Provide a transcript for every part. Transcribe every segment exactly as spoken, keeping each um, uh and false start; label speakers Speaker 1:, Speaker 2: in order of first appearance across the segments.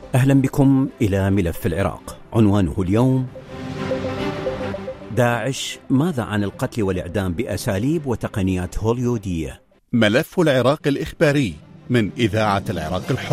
Speaker 1: أهلا بكم إلى ملف العراق. عنوانه اليوم: داعش ماذا عن القتل والإعدام بأساليب وتقنيات هوليودية؟
Speaker 2: ملف العراق الإخباري من إذاعة العراق الحر.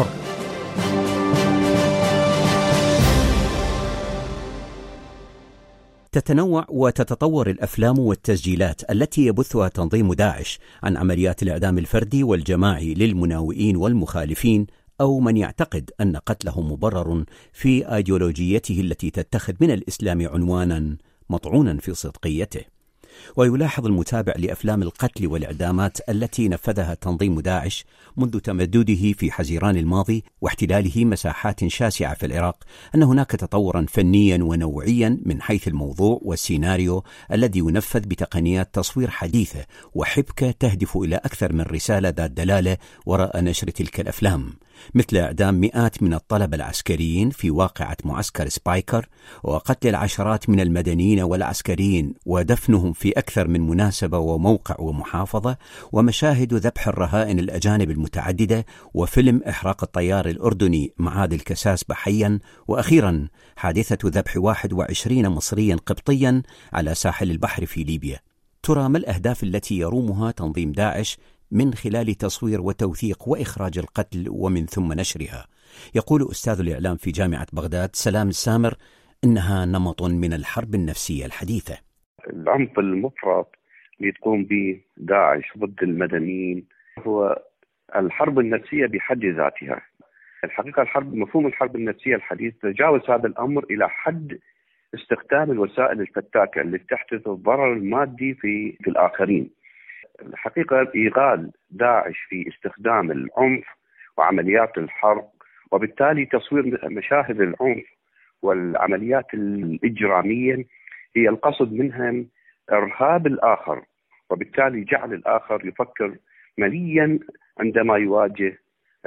Speaker 1: تتنوع وتتطور الأفلام والتسجيلات التي يبثها تنظيم داعش عن عمليات الإعدام الفردي والجماعي للمناوئين والمخالفين أو من يعتقد أن قتله مبرر في أيديولوجيته التي تتخذ من الإسلام عنوانا مطعونا في صدقيته. ويلاحظ المتابع لأفلام القتل والإعدامات التي نفذها تنظيم داعش منذ تمدده في حزيران الماضي واحتلاله مساحات شاسعة في العراق أن هناك تطورا فنيا ونوعيا من حيث الموضوع والسيناريو الذي ينفذ بتقنيات تصوير حديثة وحبكة تهدف إلى أكثر من رسالة ذات دلالة وراء نشر تلك الأفلام، مثل إعدام مئات من الطلبة العسكريين في واقعة معسكر سبايكر، وقتل العشرات من المدنيين والعسكريين ودفنهم في أكثر من مناسبة وموقع ومحافظة، ومشاهد ذبح الرهائن الأجانب المتعددة، وفيلم إحراق الطيار الأردني معاذ الكساس حيا، وأخيرا حادثة ذبح واحد وعشرين مصريا قبطيا على ساحل البحر في ليبيا. ترى ما الأهداف التي يرومها تنظيم داعش من خلال تصوير وتوثيق وإخراج القتل ومن ثم نشرها؟ يقول أستاذ الإعلام في جامعة بغداد سلام السامر إنها نمط من الحرب النفسية الحديثة.
Speaker 3: العنف المفرط اللي تقوم به داعش ضد المدنيين هو الحرب النفسية بحد ذاتها. الحقيقة الحرب، مفهوم الحرب النفسية الحديث تجاوز هذا الأمر إلى حد استخدام الوسائل الفتاكة اللي تحدث الضرر المادي في, في الآخرين. الحقيقة إيغال داعش في استخدام العنف وعمليات الحرب، وبالتالي تصوير مشاهد العنف والعمليات الإجرامية هي القصد منها إرهاب الآخر، وبالتالي جعل الآخر يفكر مليا عندما يواجه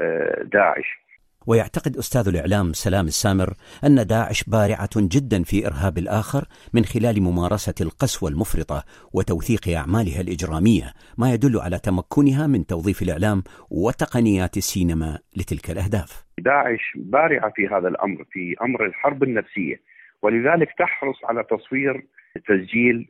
Speaker 3: داعش.
Speaker 1: ويعتقد أستاذ الإعلام سلام السامر أن داعش بارعة جدا في إرهاب الآخر من خلال ممارسة القسوة المفرطة وتوثيق أعمالها الإجرامية، ما يدل على تمكنها من توظيف الإعلام وتقنيات السينما لتلك الأهداف.
Speaker 3: داعش بارعة في هذا الأمر، في أمر الحرب النفسية، ولذلك تحرص على تصوير، تسجيل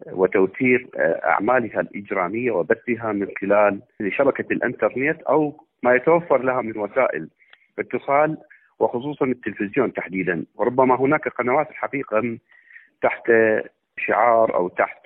Speaker 3: وتوثيق أعمالها الإجرامية وبثها من خلال شبكة الإنترنت أو ما يتوفر لها من وسائل اتصال، وخصوصا التلفزيون تحديدا. وربما هناك قنوات الحقيقة تحت شعار أو تحت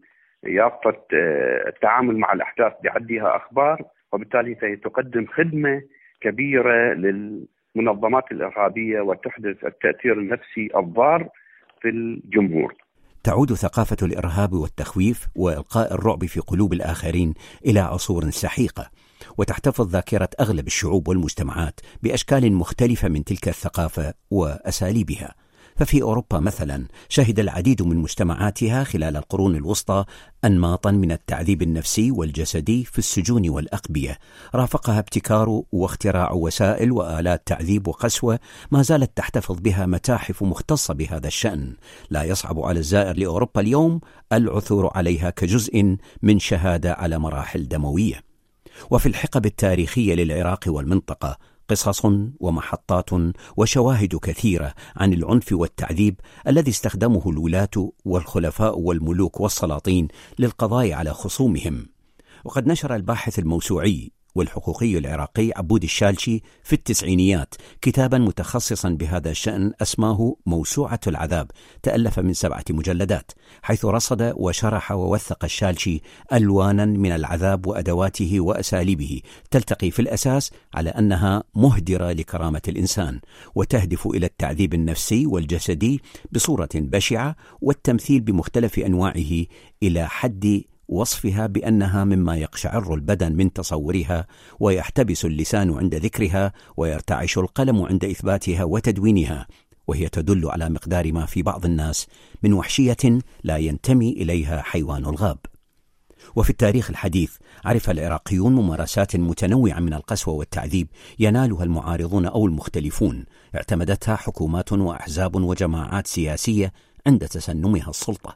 Speaker 3: يافطة التعامل مع الأحداث بعدها أخبار، وبالتالي تقدم خدمة كبيرة للمنظمات الإرهابية وتحدث التأثير النفسي الضار في الجمهور.
Speaker 1: تعود ثقافة الإرهاب والتخويف وإلقاء الرعب في قلوب الآخرين إلى عصور سحيقة، وتحتفظ ذاكرة أغلب الشعوب والمجتمعات بأشكال مختلفة من تلك الثقافة وأساليبها. ففي أوروبا مثلا شهد العديد من مجتمعاتها خلال القرون الوسطى أنماطا من التعذيب النفسي والجسدي في السجون والأقبية، رافقها ابتكار واختراع وسائل وآلات تعذيب وقسوة ما زالت تحتفظ بها متاحف مختصة بهذا الشأن. لا يصعب على الزائر لأوروبا اليوم العثور عليها كجزء من شهادة على مراحل دموية. وفي الحقب التاريخية للعراق والمنطقة قصص ومحطات وشواهد كثيرة عن العنف والتعذيب الذي استخدمه الولاة والخلفاء والملوك والسلاطين للقضاء على خصومهم. وقد نشر الباحث الموسوعي والحقوقي العراقي عبود الشالشي في التسعينيات كتابا متخصصا بهذا الشأن اسماه موسوعة العذاب، تألف من سبعة مجلدات، حيث رصد وشرح ووثق الشالشي ألوانا من العذاب وأدواته وأساليبه تلتقي في الأساس على أنها مهدرة لكرامة الإنسان وتهدف إلى التعذيب النفسي والجسدي بصورة بشعة والتمثيل بمختلف أنواعه إلى حد وصفها بأنها مما يقشعر البدن من تصورها ويحتبس اللسان عند ذكرها ويرتعش القلم عند إثباتها وتدوينها، وهي تدل على مقدار ما في بعض الناس من وحشية لا ينتمي إليها حيوان الغاب. وفي التاريخ الحديث عرف العراقيون ممارسات متنوعة من القسوة والتعذيب ينالها المعارضون أو المختلفون، اعتمدتها حكومات وأحزاب وجماعات سياسية عند تسنمها السلطة.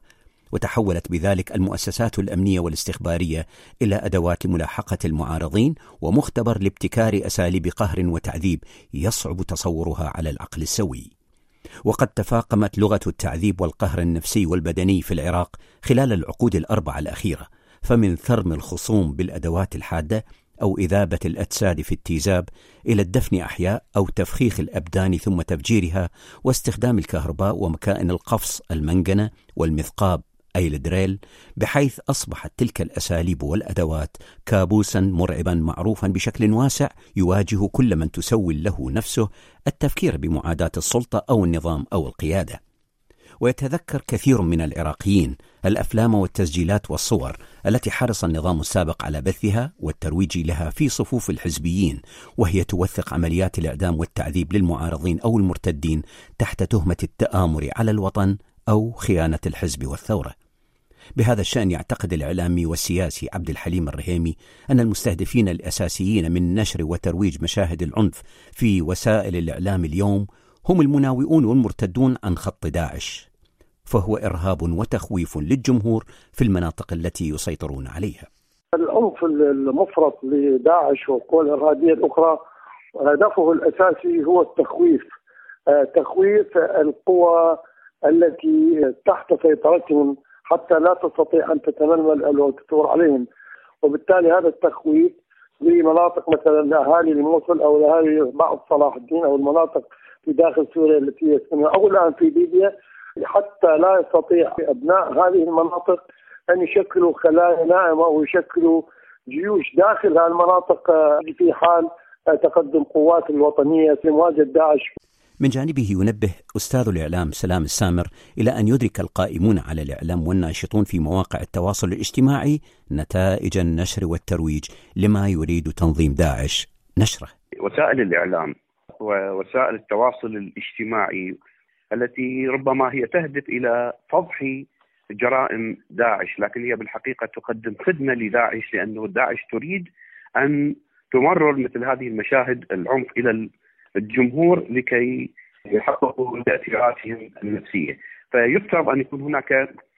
Speaker 1: وتحولت بذلك المؤسسات الأمنية والاستخبارية إلى أدوات لملاحقة المعارضين ومختبر لابتكار أساليب قهر وتعذيب يصعب تصورها على العقل السوي. وقد تفاقمت لغة التعذيب والقهر النفسي والبدني في العراق خلال العقود الأربعة الأخيرة، فمن ثرم الخصوم بالأدوات الحادة أو إذابة الأجساد في التيزاب إلى الدفن أحياء أو تفخيخ الأبدان ثم تفجيرها واستخدام الكهرباء ومكائن القفص المنجنة والمثقاب أي الدريل، بحيث أصبحت تلك الأساليب والأدوات كابوسا مرعبا معروفا بشكل واسع يواجه كل من تسول له نفسه التفكير بمعاداة السلطة أو النظام أو القيادة. ويتذكر كثير من العراقيين الأفلام والتسجيلات والصور التي حرص النظام السابق على بثها والترويج لها في صفوف الحزبيين، وهي توثق عمليات الإعدام والتعذيب للمعارضين أو المرتدين تحت تهمة التآمر على الوطن أو خيانة الحزب والثورة. بهذا الشأن يعتقد الإعلامي والسياسي عبد الحليم الرهيمي أن المستهدفين الأساسيين من نشر وترويج مشاهد العنف في وسائل الإعلام اليوم هم المناوئون والمرتدون عن خط داعش، فهو إرهاب وتخويف للجمهور في المناطق التي يسيطرون عليها.
Speaker 4: العنف المفرط لداعش والقوى الإرهابية الأخرى هدفه الأساسي هو التخويف، تخويف القوى التي تحت سيطرتهم حتى لا تستطيع أن تتململ أو تثور عليهم، وبالتالي هذا التخويف لمناطق مثلا الأهالي الموصل أو الأهالي بعض صلاح الدين أو المناطق في داخل سوريا التي يسكنها أو الآن في ليبيا، حتى لا يستطيع أبناء هذه المناطق أن يشكلوا خلايا ناعمة أو يشكلوا جيوش داخل هذه المناطق في حال تقدم قوات الوطنية في مواجهة داعش.
Speaker 1: من جانبه ينبه أستاذ الإعلام سلام السامر إلى أن يدرك القائمون على الإعلام والناشطون في مواقع التواصل الاجتماعي نتائج النشر والترويج لما يريد تنظيم داعش نشره.
Speaker 3: وسائل الإعلام ووسائل التواصل الاجتماعي التي ربما هي تهدف إلى فضح جرائم داعش، لكن هي بالحقيقة تقدم خدمة لداعش، لأنه داعش تريد أن تمرر مثل هذه المشاهد العنف إلى الجمهور لكي يحققوا تأثيراتهم النفسية. فيفترض أن يكون هناك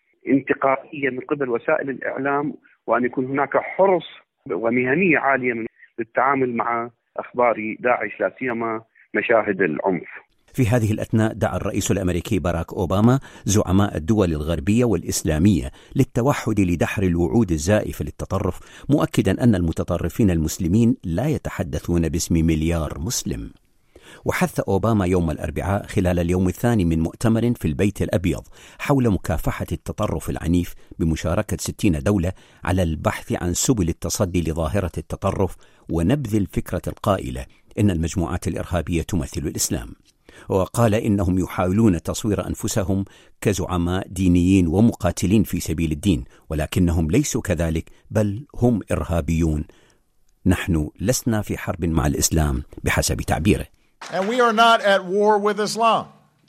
Speaker 3: انتقائية من قبل وسائل الإعلام، وأن يكون هناك حرص ومهنية عالية من التعامل مع أخبار داعش، لا سيما مشاهد العنف.
Speaker 1: في هذه الأثناء دعا الرئيس الأمريكي باراك أوباما زعماء الدول الغربية والإسلامية للتوحد لدحر الوعود الزائفة للتطرف، مؤكدا أن المتطرفين المسلمين لا يتحدثون باسم مليار مسلم. وحث أوباما يوم الأربعاء خلال اليوم الثاني من مؤتمر في البيت الأبيض حول مكافحة التطرف العنيف بمشاركة ستين دولة على البحث عن سبل التصدي لظاهرة التطرف ونبذ الفكرة القائلة إن المجموعات الإرهابية تمثل الإسلام. وقال إنهم يحاولون تصوير أنفسهم كزعماء دينيين ومقاتلين في سبيل الدين، ولكنهم ليسوا كذلك، بل هم إرهابيون. نحن لسنا في حرب مع الإسلام بحسب تعبيره.
Speaker 5: And we are not at war with Islam.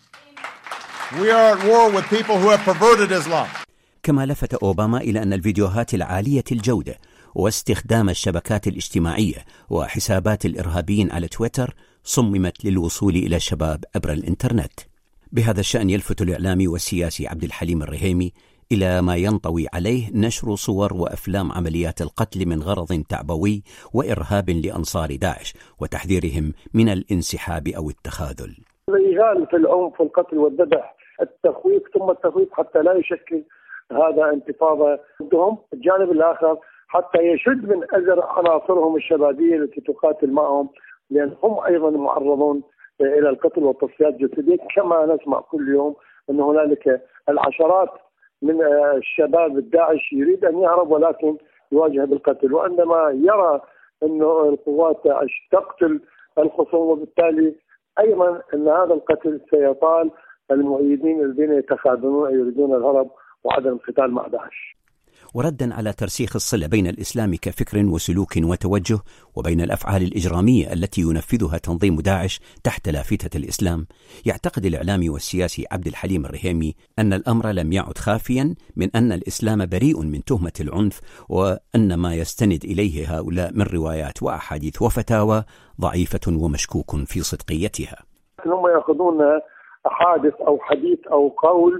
Speaker 5: We are at war with people who have perverted Islam.
Speaker 1: كما لفت أوباما إلى أن الفيديوهات العالية الجودة واستخدام الشبكات الاجتماعية وحسابات الإرهابيين على تويتر صممت للوصول إلى الشباب عبر الإنترنت. بهذا الشأن يلفت الإعلامي والسياسي عبد الحليم الرهيمي إلى ما ينطوي عليه نشر صور وأفلام عمليات القتل من غرض تعبوي وإرهاب لأنصار داعش، وتحذيرهم من الانسحاب أو التخاذل.
Speaker 4: الإغال في العنف والقتل والذبح، التخويف ثم التخويف حتى لا يشكل هذا انتفاضة ضدهم. الجانب الآخر حتى يشد من أزر عناصرهم الشبابية التي تقاتل معهم، لأن هم أيضا معرضون إلى القتل والتصفيات الجسدية، كما نسمع كل يوم أن هنالك العشرات من الشباب الداعش يريد أن يهرب ولكن يواجه بالقتل، وعندما يرى أن القوات داعش تقتل الخصوم وبالتالي أيضا أن هذا القتل سيطال المؤيدين الذين يتخاذلون أو يريدون الهرب وعدم القتال مع داعش.
Speaker 1: وردا على ترسيخ الصلة بين الإسلام كفكر وسلوك وتوجه وبين الأفعال الإجرامية التي ينفذها تنظيم داعش تحت لافتة الإسلام، يعتقد الإعلامي والسياسي عبد الحليم الرهيمي أن الأمر لم يعد خافيا من أن الإسلام بريء من تهمة العنف، وأن ما يستند إليه هؤلاء من روايات وأحاديث وفتاوى ضعيفة ومشكوك في صدقيتها.
Speaker 4: هم يأخذون حادث أو حديث أو قول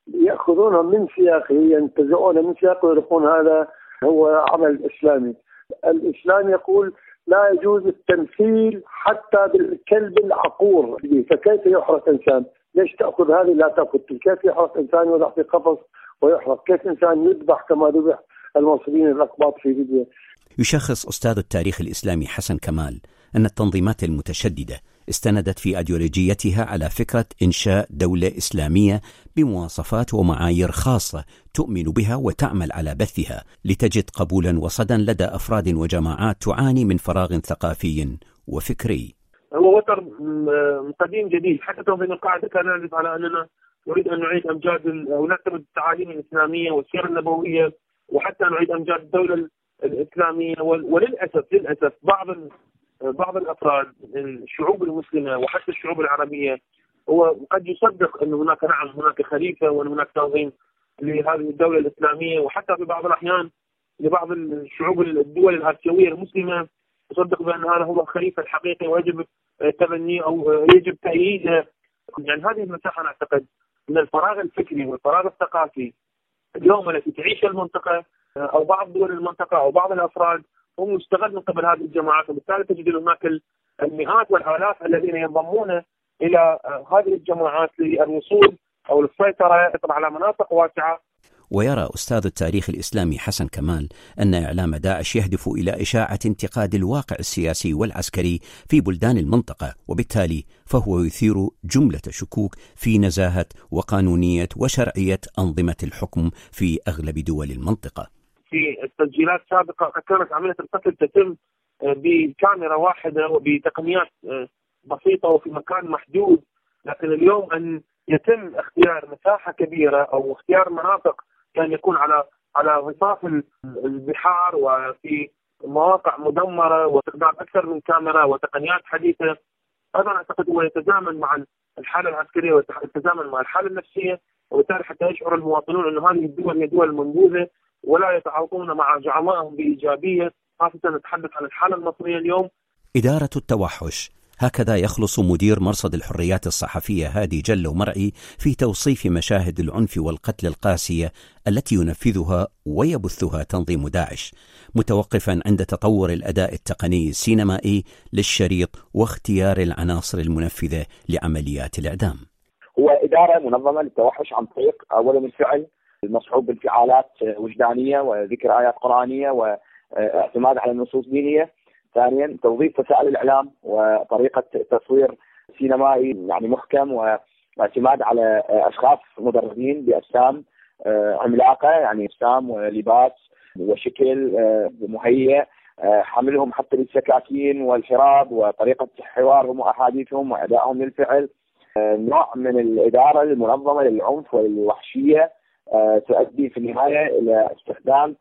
Speaker 4: يأخذونه من سياقه، ينتزعونه من سياقه ويقولون هذا هو عمل إسلامي. الإسلام يقول لا يجوز التمثيل حتى بالكلب العقور، فكيف يحرق إنسان؟ ليش تأخذ هذه لا تأخذ؟ كيف يحرق إنسان يوضع في قفص ويحرق؟ كيف إنسان يذبح كما ذبح المصريين الأقباط في ليبيا؟
Speaker 1: يشخص أستاذ التاريخ الإسلامي حسن كمال أن التنظيمات المتشددة استندت في أيديولوجيتها على فكرة إنشاء دولة إسلامية بمواصفات ومعايير خاصة تؤمن بها وتعمل على بثها، لتجد قبولا وصدا لدى أفراد وجماعات تعاني من فراغ ثقافي وفكري.
Speaker 6: هو وتر قديم جديد. حتى تنظيم القاعدة كان يعرف على أننا نريد أن نعيد أمجاد ونكتب التعاليم الإسلامية والسيرة النبوية، وحتى نعيد أمجاد الدولة الإسلامية. وللأسف للأسف بعض بعض الأفراد من الشعوب المسلمة وحتى الشعوب العربية هو قد يصدق أن هناك نعم هناك خليفة وأن هناك تنظيم لهذه الدولة الإسلامية، وحتى في بعض الأحيان لبعض الشعوب الدول الآسيوية المسلمة يصدق بأن هذا هو الخليفة الحقيقي ويجب تبنيه أو يجب تأييده. يعني هذه المساحة أنا أعتقد من الفراغ الفكري والفراغ الثقافي اليوم التي تعيش المنطقة أو بعض دول المنطقة أو بعض الأفراد هم يستغل من قبل هذه الجماعات، وبالتالي تجد هناك المئات والآلاف الذين ينضمون إلى هذه الجماعات للوصول أو السيطرة على مناطق واسعة.
Speaker 1: ويرى أستاذ التاريخ الإسلامي حسن كمال أن إعلام داعش يهدف إلى إشاعة انتقاد الواقع السياسي والعسكري في بلدان المنطقة، وبالتالي فهو يثير جملة شكوك في نزاهة وقانونية وشرعية أنظمة الحكم في أغلب دول المنطقة.
Speaker 6: في التسجيلات السابقة كانت عملية القتل تتم بكاميرا واحدة وبتقنيات بسيطة وفي مكان محدود، لكن اليوم أن يتم اختيار مساحة كبيرة أو اختيار مناطق كان يكون على على ضفاف البحار وفي مواقع مدمرة واستخدام أكثر من كاميرا وتقنيات حديثة، هذا أعتقد هو يتزامن مع الحالة العسكرية ويتزامن مع الحالة النفسية، وبالتالي حتى يشعر المواطنون أن هذه الدول هي دول منبوذة ولا يتعاطون مع زعمائهم بإيجابية، خاصة نتحدث عن الحالة المصرية اليوم.
Speaker 1: إدارة التوحش، هكذا يخلص مدير مرصد الحريات الصحفية هادي جلو مرعي في توصيف مشاهد العنف والقتل القاسية التي ينفذها ويبثها تنظيم داعش، متوقفا عند تطور الأداء التقني السينمائي للشريط واختيار العناصر المنفذة لعمليات الإعدام.
Speaker 7: هو إدارة منظمة للتوحش عن طريق أولا الفعل المصحوب بانفعالات وجدانية وذكر آيات قرآنية واعتماد على النصوص دينية. ثانيا توظيف وسائل الإعلام وطريقة تصوير سينمائي يعني محكم واعتماد على أشخاص مدربين بأجسام عملاقة، يعني أجسام ولباس وشكل مهيئ، حملهم حتى للسكاكين والحراب وطريقة حوارهم وأحاديثهم وأدائهم للفعل. نوع من الإدارة المنظمة للعنف والوحشية تؤدي في النهاية إلى استخدام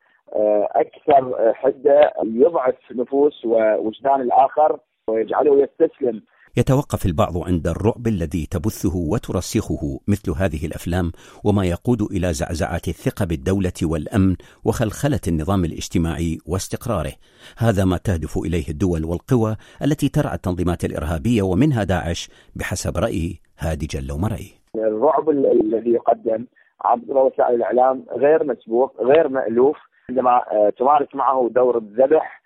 Speaker 7: أكثر حدة يضعف نفوس ووجدان الآخر ويجعله يستسلم.
Speaker 1: يتوقف البعض عند الرعب الذي تبثه وترسخه مثل هذه الأفلام، وما يقود إلى زعزعة الثقة بالدولة والأمن وخلخلة النظام الاجتماعي واستقراره. هذا ما تهدف إليه الدول والقوى التي ترعى التنظيمات الإرهابية ومنها داعش بحسب رأي هادي جلو مرعي.
Speaker 7: الرعب الذي يقدم عبر وسائل الإعلام غير مسبوق غير مألوف، عندما تمارس معه دور الذبح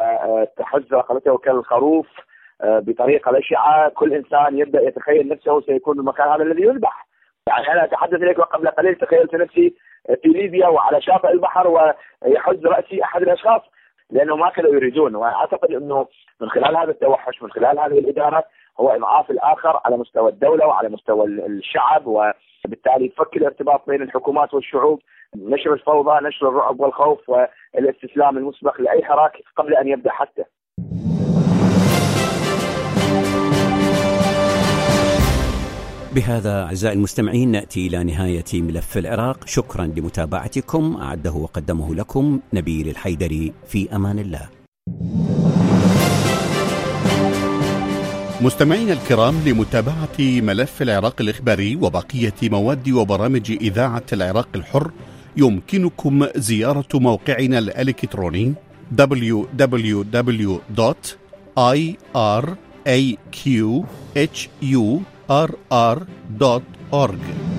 Speaker 7: وتحز رقبته كالخروف بطريقة بشعة، كل إنسان يبدأ يتخيل نفسه سيكون المكان هذا الذي يذبح. يعني أنا أتحدث إليك قبل قليل تخيلت نفسي في ليبيا وعلى شاطئ البحر ويحز رأسي أحد الأشخاص، لأنه ما كانوا يريدون. وأعتقد أنه من خلال هذا التوحش من خلال هذه الإدارة هو إضعاف الآخر على مستوى الدولة وعلى مستوى الشعب، وبالتالي فك الارتباط بين الحكومات والشعوب، نشر الفوضى، نشر الرعب والخوف والاستسلام المسبق لأي حراك قبل أن يبدأ حتى.
Speaker 1: بهذا أعزائي المستمعين نأتي إلى نهاية ملف العراق. شكرا لمتابعتكم، أعده وقدمه لكم نبيل الحيدري. في أمان الله.
Speaker 2: مستمعينا الكرام، لمتابعة ملف العراق الإخباري وبقية مواد وبرامج إذاعة العراق الحر يمكنكم زيارة موقعنا الإلكتروني دبليو دبليو دبليو دوت آي آر إيه كيو إتش يو آر آر دوت أورج.